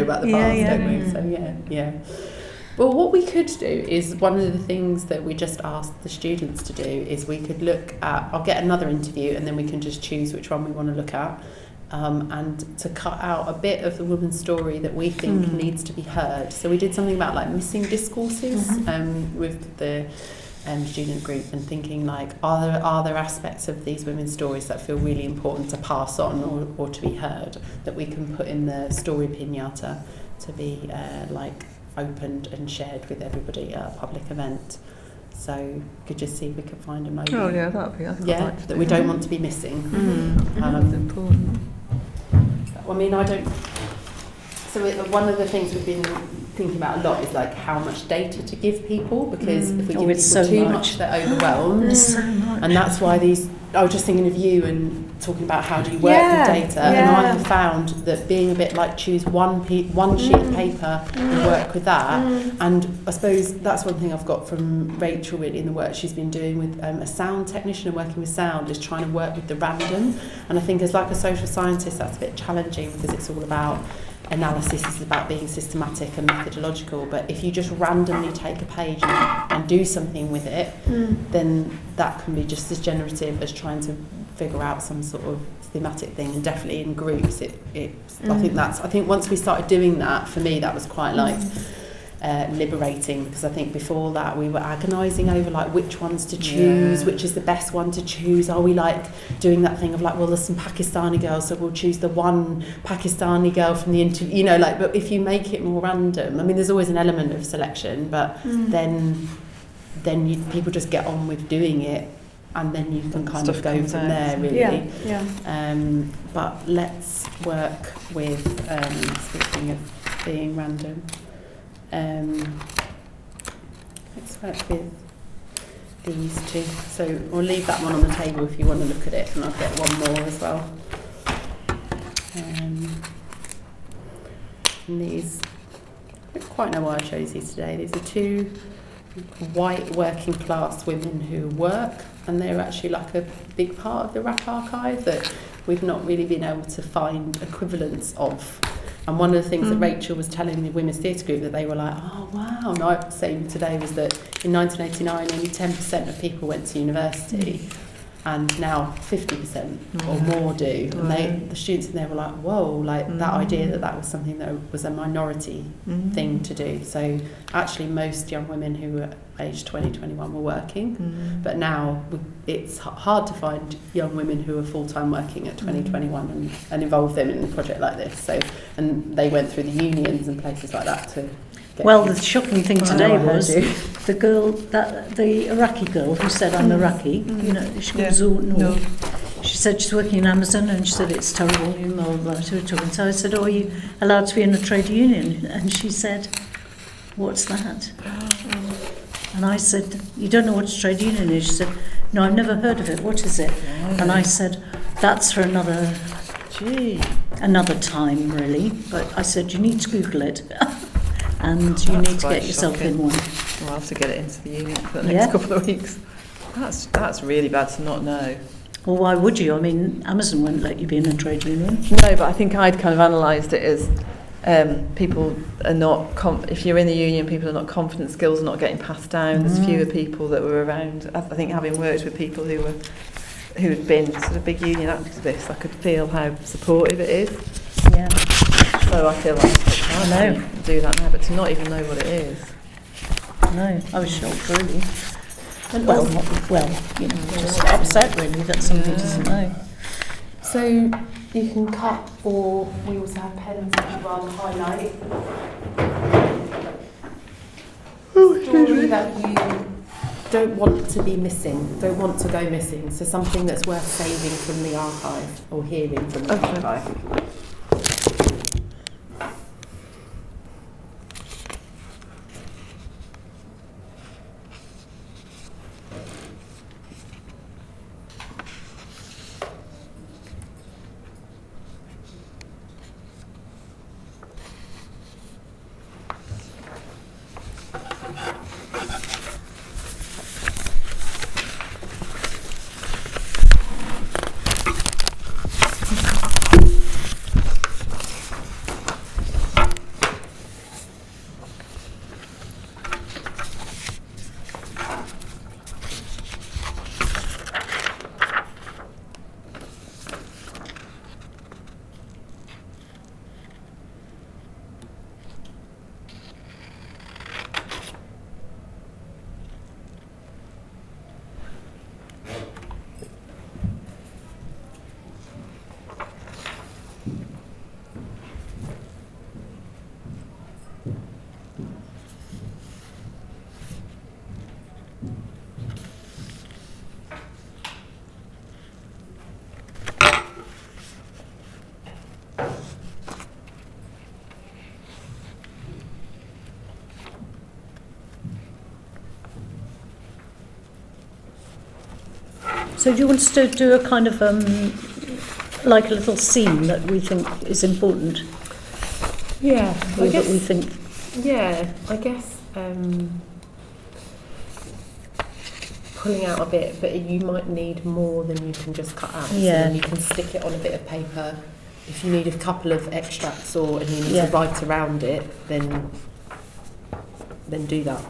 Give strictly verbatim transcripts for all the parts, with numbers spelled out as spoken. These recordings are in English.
about the Yeah, past, yeah. don't we? So yeah, yeah. Well, what we could do is one of the things that we just asked the students to do is we could look at, I'll get another interview and then we can just choose which one we want to look at, um, and to cut out a bit of the woman's story that we think mm. needs to be heard. So we did something about like missing discourses mm-hmm. um, with the um, student group, and thinking like, are there, are there aspects of these women's stories that feel really important to pass on or, or to be heard, that we can put in the story pinata to be uh, like opened and shared with everybody at a public event. So we could just see if we could find a moment. Oh yeah, that'd be. I'd yeah, like that we don't want to be missing. Mm. Um, That's important. I mean, I don't. So it, one of the things we've been thinking about a lot is like how much data to give people, because mm. if we give oh, people so too much. much, they're overwhelmed. There's so much. And that's why these. I was just thinking of you and talking about how do you work yeah, with data, yeah. and I have found that being a bit like choose one pe- one sheet mm. of paper mm. and work with that. Mm. And I suppose that's one thing I've got from Rachel really in the work she's been doing with um, a sound technician and working with sound, is trying to work with the random. And I think as like a social scientist that's a bit challenging, because it's all about analysis, is about being systematic and methodological, but if you just randomly take a page and, and do something with it, mm. then that can be just as generative as trying to figure out some sort of thematic thing. And definitely in groups, it, it mm. I think that's I think once we started doing that, for me that was quite like mm. uh, liberating, because I think before that we were agonising over like which ones to choose, yeah. which is the best one to choose. Are we like doing that thing of like, well, there's some Pakistani girls, so we'll choose the one Pakistani girl from the interview, you know, like, but if you make it more random, I mean, there's always an element of selection, but mm. then then you, people just get on with doing it, and then you can kind Stuff of go from out. there, really. Yeah, yeah. Um, but let's work with, um, speaking of being random, um, let's work with these two. So we'll leave that one on the table if you want to look at it, and I'll get one more as well. Um, and these, I don't quite know why I chose these today. These are two white working class women who work, and they're actually like a big part of the rap archive that we've not really been able to find equivalents of. And one of the things mm. that Rachel was telling the Women's Theatre Group, that they were like, oh wow, and I was saying today, was that in nineteen eighty-nine only ten percent of people went to university, mm. and now fifty percent or mm. more do. And right. they, the students in there were like, whoa, like mm. that idea that that was something that was a minority mm. thing to do. So actually most young women who were aged twenty, twenty-one were working, mm. but now we, it's h- hard to find young women who are full-time working at twenty, mm. twenty-one and, and involve them in a project like this. So, and they went through the unions and places like that to get Well, people. the shocking thing today oh, was the girl, that the Iraqi girl who said, I'm Iraqi, mm. you know, she goes, yeah. oh, no. no. She said she's working in Amazon, and she said it's terrible, you know, blah, blah, blah. So I said, oh, are you allowed to be in a trade union? And she said, what's that? And I said, you don't know what a trade union is? She said, no, I've never heard of it. What is it? Oh. And I said, that's for another, Gee. another time, really. But I said, you need to Google it. And you That's need to quite get yourself shocking. in one. We'll have to get it into the union for the next Yeah. couple of weeks. That's that's really bad to not know. Well, why would you? I mean, Amazon won't let you be in a trade union. No, but I think I'd kind of analysed it as um, people are not, com- if you're in the union, people are not confident, skills are not getting passed down. Mm. There's fewer people that were around. I think having worked with people who were who had been sort of big union activists, I could feel how supportive it is. Yeah. So I feel like I know do that now, but to not even know what it is. No, I was shocked, really. And well, not, well, you know, just upset really that somebody Yeah. doesn't know. So you can cut, or we also have pens that you rather highlight. Oh, Story that you don't want to be missing, don't want to go missing. So something that's worth saving from the archive or hearing from the Okay. archive. So do you want us to do a kind of um, like a little scene that we think is important, Yeah, or I guess. that we think? Yeah, I guess um, pulling out a bit, but you might need more than you can just cut out. So Yeah. then you can stick it on a bit of paper. If you need a couple of extracts or and you need Yeah. to write around it, then then do that.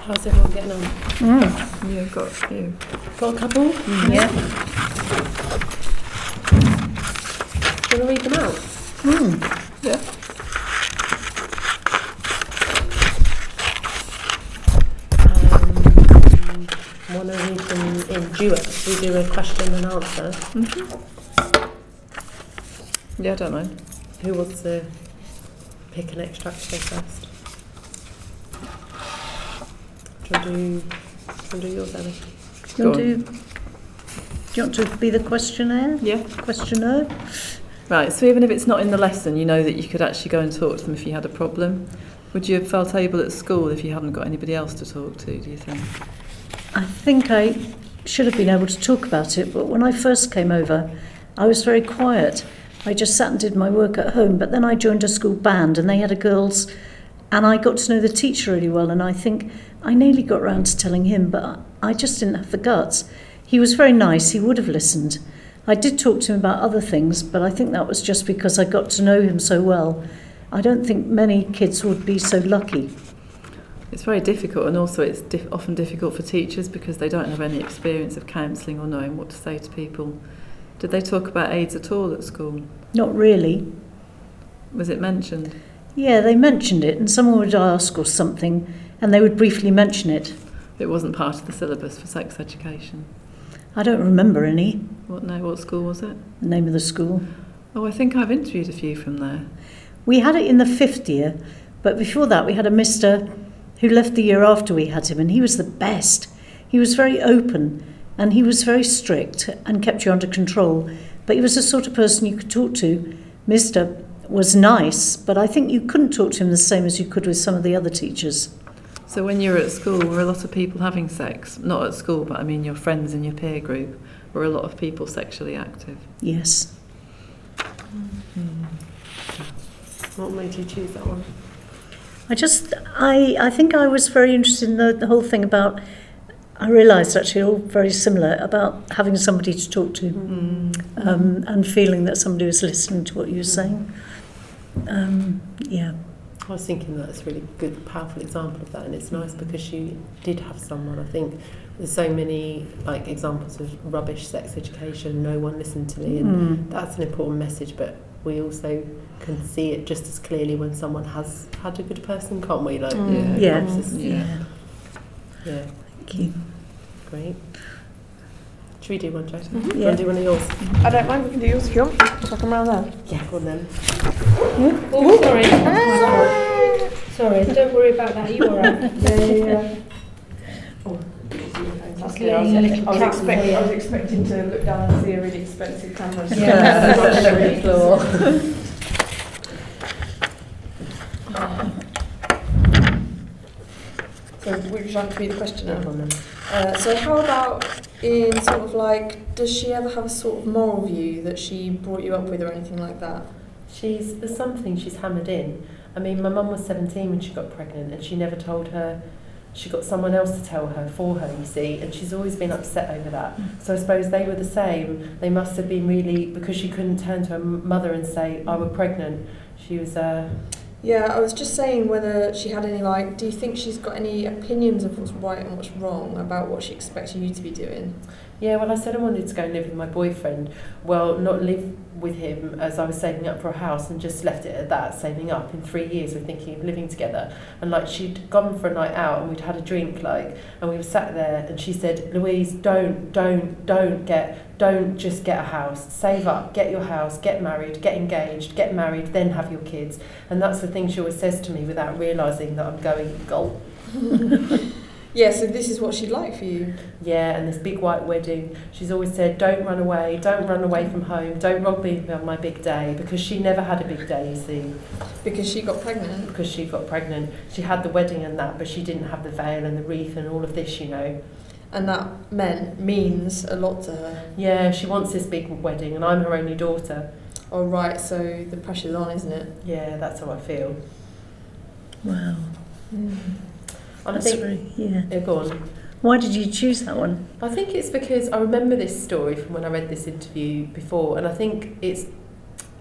How's everyone getting on? Mm. Yeah, I've got a few. Got a couple? Yeah. Do you want to read them out? Mm. Yeah. Um, want to read them in duet? We do a question and answer. Mm-hmm. Yeah, I don't mind. Who wants to pick an extract to go first? Do you want to do, do you want to do yours, Ellie? Do you, want to, do you want to be the questionnaire? Yeah. Questionnaire? Right, so even if it's not in the lesson, you know that you could actually go and talk to them if you had a problem. Would you have felt able at school if you hadn't got anybody else to talk to, do you think? I think I should have been able to talk about it, but when I first came over, I was very quiet. I just sat and did my work at home, but then I joined a school band and they had a girls, and I got to know the teacher really well, and I think I nearly got round to telling him, but I just didn't have the guts. He was very nice, he would have listened. I did talk to him about other things, but I think that was just because I got to know him so well. I don't think many kids would be so lucky. It's very difficult, and also it's dif- often difficult for teachers because they don't have any experience of counselling or knowing what to say to people. Did they talk about AIDS at all at school? Not really. Was it mentioned? Yeah, they mentioned it, and someone would ask or something, and they would briefly mention it. It wasn't part of the syllabus for sex education. I don't remember any. What no? What school was it? The name of the school. Oh, I think I've interviewed a few from there. We had it in the fifth year, but before that we had a mister who left the year after we had him, and he was the best. He was very open, and he was very strict and kept you under control, but he was the sort of person you could talk to. Mister was nice, but I think you couldn't talk to him the same as you could with some of the other teachers. So when you were at school, were a lot of people having sex? Not at school, but I mean your friends in your peer group. Were a lot of people sexually active? Yes. Mm. What made you choose that one? I just, I, I think I was very interested in the, the whole thing about, I realised actually all very similar, about having somebody to talk to Mm. um, and feeling that somebody was listening to what you were saying. Um, yeah. I was thinking that's a really good, powerful example of that, and it's nice because she did have someone. I think there's so many like examples of rubbish sex education, no one listened to me, and Mm. that's an important message, but we also can see it just as clearly when someone has had a good person, can't we? Like, Mm. it Yeah. helps us- Yeah. yeah, Thank you. great. Should we do one, Jo? Mhm. Do you Yeah. want to do one of yours? I don't mind, we can do yours if you want. So I come round there. Yeah, go on then. Oh, sorry. Sorry, don't worry about that. You all right? Yeah, yeah, yeah. Oh, that's clear. I was, I was, expect, I was expecting to look down and see a really expensive camera. So Yeah. yeah. floor. So would you like to be the questioner? Go on then. Uh, so how about in sort of like, does she ever have a sort of moral view that she brought you up with or anything like that? She's, there's something she's hammered in. I mean, my mum was seventeen when she got pregnant, and she never told her. She got someone else to tell her for her, you see, and she's always been upset over that. So I suppose they were the same. They must have been really, because she couldn't turn to her mother and say, I was pregnant. She was... Uh, Yeah, I was just saying whether she had any, like, do you think she's got any opinions of what's right and what's wrong about what she expects you to be doing? Yeah, well, I said I wanted to go and live with my boyfriend. Well, not live with him as I was saving up for a house, and just left it at that, saving up. In three years, we're thinking of living together. And, like, she'd gone for a night out and we'd had a drink, like, and we were sat there and she said, Louise, don't, don't, don't get, don't just get a house. Save up, get your house, get married, get engaged, get married, then have your kids. And that's the thing she always says to me without realising that I'm going, gulp. Yeah, so this is what she'd like for you. Yeah, and this big white wedding. She's always said, don't run away, don't run away from home, don't rob me on my big day, because she never had a big day, you see, Because she got pregnant. because she got pregnant. She had the wedding and that, but she didn't have the veil and the wreath and all of this, you know. And that meant, means a lot to her. Yeah, she wants this big wedding, and I'm her only daughter. Oh, right, so the pressure's on, isn't it? Yeah, that's how I feel. Wow. And I That's think, very, yeah. yeah, go on. Why did you choose that one? I think it's because I remember this story from when I read this interview before, and I think it's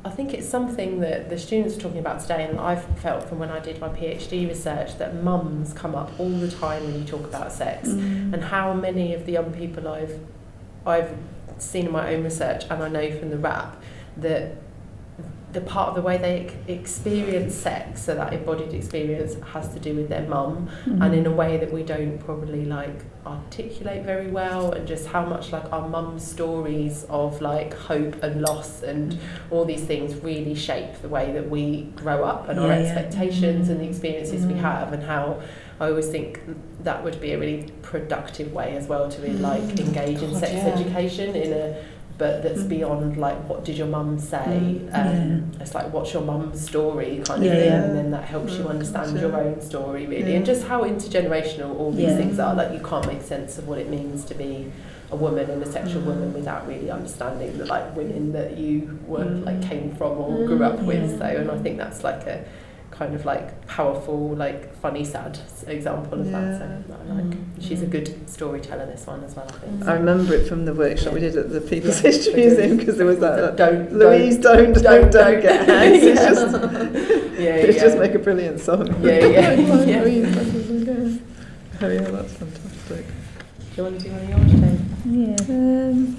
I think it's something that the students are talking about today, and I've felt from when I did my PhD research, that mums come up all the time when you talk about sex, Mm. and how many of the young people I've I've seen in my own research, and I know from the rap, that the part of the way they experience sex, so that embodied experience, has to do with their mum, Mm. and in a way that we don't probably like articulate very well, and just how much like our mum's stories of like hope and loss and all these things really shape the way that we grow up, and our Yeah, yeah. expectations and the experiences we Mm. have, and how I always think that would be a really productive way as well to like engage in God, sex yeah. education in a but that's Mm. beyond like what did your mum say, Mm. um, it's like what's your mum's story kind Yeah, of thing, yeah. and then that helps you Mm, understand gotcha. your own story really, Yeah. and just how intergenerational all these Yeah. things are. Like you can't make sense of what it means to be a woman and a sexual Mm. woman without really understanding the like women that you were Mm. like came from or grew up with. Yeah. So, and I think that's like a kind of like powerful, like funny, sad example of that. So I like Mm. she's a good storyteller, this one as well, I think. I remember it from the workshop we did at the People's Yeah, History we did. Museum, because there was that, Don't, Louise, don't, don't, don't, don't get hands. It's just, yeah, it's yeah. just make a brilliant song. Yeah, yeah, yeah. Oh yeah, that's fantastic. Do you want to do one of yours, Jane? Yeah. Um,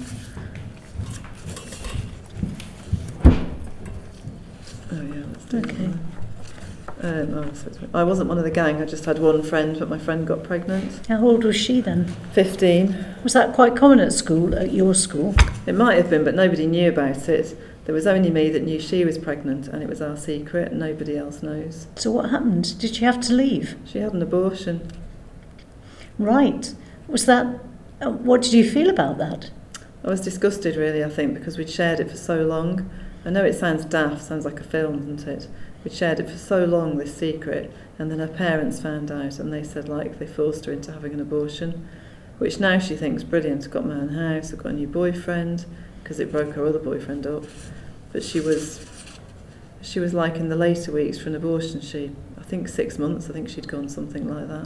oh yeah, let's do Okay. it. Um, oh, so it's, I wasn't one of the gang, I just had one friend, but my friend got pregnant. How old was she then? fifteen. Was that quite common at school, at your school? It might have been, but nobody knew about it. There was only me that knew she was pregnant, and it was our secret, and nobody else knows. So what happened? Did she have to leave? She had an abortion. Right. Was that... Uh, what did you feel about that? I was disgusted, really, I think, because we'd shared it for so long. I know it sounds daft, sounds like a film, doesn't it? We'd shared it for so long, this secret, and then her parents found out, and they said, like, they forced her into having an abortion, which now she thinks brilliant. I've got my own house, I've got a new boyfriend, because it broke her other boyfriend up. But she was, she was like in the later weeks for an abortion, she, I think six months, I think she'd gone, something like that.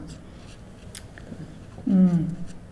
Mm.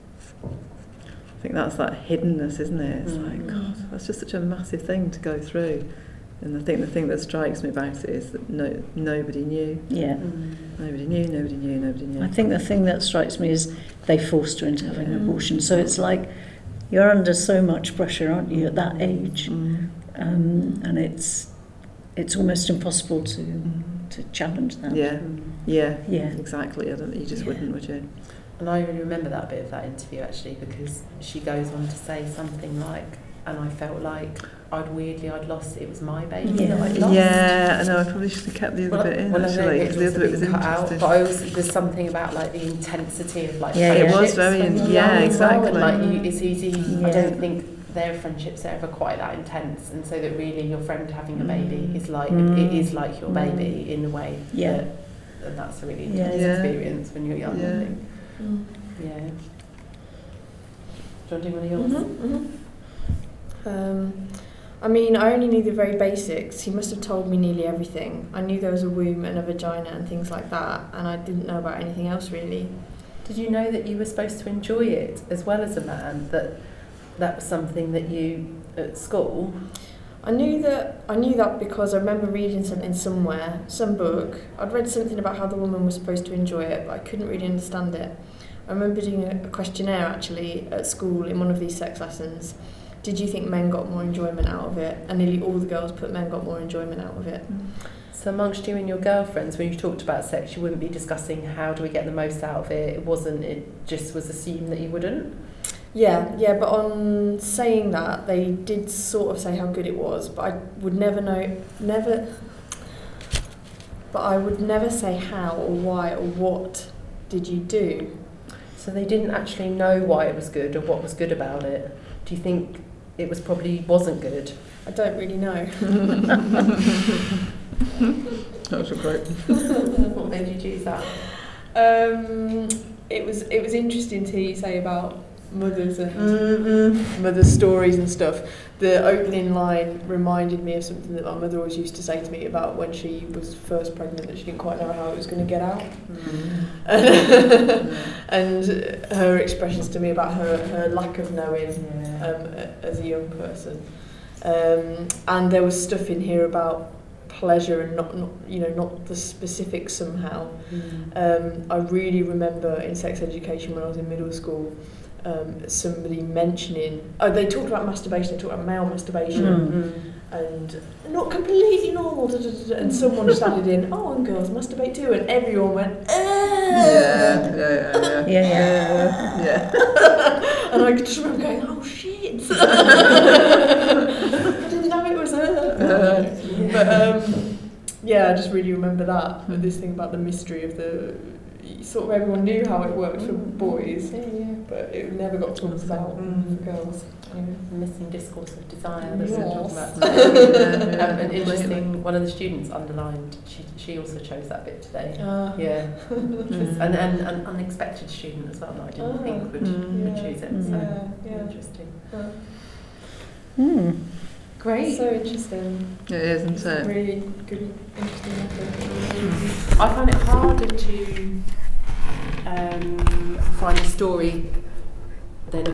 I think that's that hiddenness, isn't it? It's Mm. like, God, that's just such a massive thing to go through. And I think the thing that strikes me about it is that no, nobody knew. Yeah. Nobody knew, nobody knew, nobody knew. I think the thing that strikes me is they forced her into having an Yeah. abortion. So it's like you're under so much pressure, aren't you, at that age? Mm. Um, and it's it's almost impossible to Mm. to challenge that. Yeah, yeah, Yeah. exactly. I don't, you just Yeah. wouldn't, would you? And I really remember that bit of that interview actually, because she goes on to say something like, and I felt like I'd weirdly I'd lost it was my baby Yeah. that I'd lost. Yeah, I know. I probably should have kept the other Well, bit in well, I actually, know because the it's other bit was been cut out, interesting. but I also, there's something about like the intensity of like Yeah, yeah. It was friendships very when in- you're yeah, young as well, exactly. and like you, it's easy. Yeah. I don't think their friendships are ever quite that intense, and so that really your friend having a baby is like Mm. it is like your Mm. baby in a way. Yeah. That, and that's a really Yeah. intense Yeah. experience when you're young. Yeah. I think. Mm. Yeah. Do you want to do one of yours? Mhm, mhm. Um, I mean, I only knew the very basics. He must have told me nearly everything. I knew there was a womb and a vagina and things like that, and I didn't know about anything else really. Did you know that you were supposed to enjoy it as well as a man? That that was something that you at school. I knew that I knew that because I remember reading something somewhere, some book. I'd read something about how the woman was supposed to enjoy it, but I couldn't really understand it. I remember doing a, a questionnaire actually at school in one of these sex lessons. Did you think men got more enjoyment out of it? And nearly all the girls put men got more enjoyment out of it. So amongst you and your girlfriends, when you talked about sex, you wouldn't be discussing how do we get the most out of it. It wasn't. It just was assumed that you wouldn't. Yeah, yeah, but on saying that, they did sort of say how good it was, but I would never know, never, but I would never say how or why or what did you do. So they didn't actually know why it was good or what was good about it. Do you think it was probably wasn't good? I don't really know. That was a great. What made you choose that? Um, it was it was interesting to hear you say about mothers and Mm-hmm. mothers' stories and stuff. The opening line reminded me of something that my mother always used to say to me about when she was first pregnant, that she didn't quite know how it was going to get out. And her expressions to me about her, her lack of knowing Yeah. um, as a young person. Um, and there was stuff in here about pleasure and not, not you know, not the specifics somehow. Mm. Um, I really remember in sex education when I was in middle school, um, somebody mentioning, oh, they talked about masturbation, they talked about male masturbation, Mm. and not completely normal, da, da, da, da, and someone just added in, oh, and girls masturbate too, and everyone went, ah! Yeah, yeah, yeah, Yeah, yeah, yeah. And I just remember going, oh shit! I didn't know it was her. But um, yeah, I just really remember that. But this thing about the mystery of the, sort of everyone knew how it worked for boys, Yeah, yeah. but it never got talked about Mm. for girls. The missing discourse of desire that we were talking Yes. about. Um, an interesting, one of the students underlined, she, she also chose that bit today. Uh, Yeah, which was an, an, an unexpected student as well that I didn't Oh. think would, Mm. would Yeah. choose it. Mm. So yeah, yeah. interesting. Uh, Hmm. Great. So interesting. It is, It's isn't a it? really good, interesting method. I find it harder to um, find a story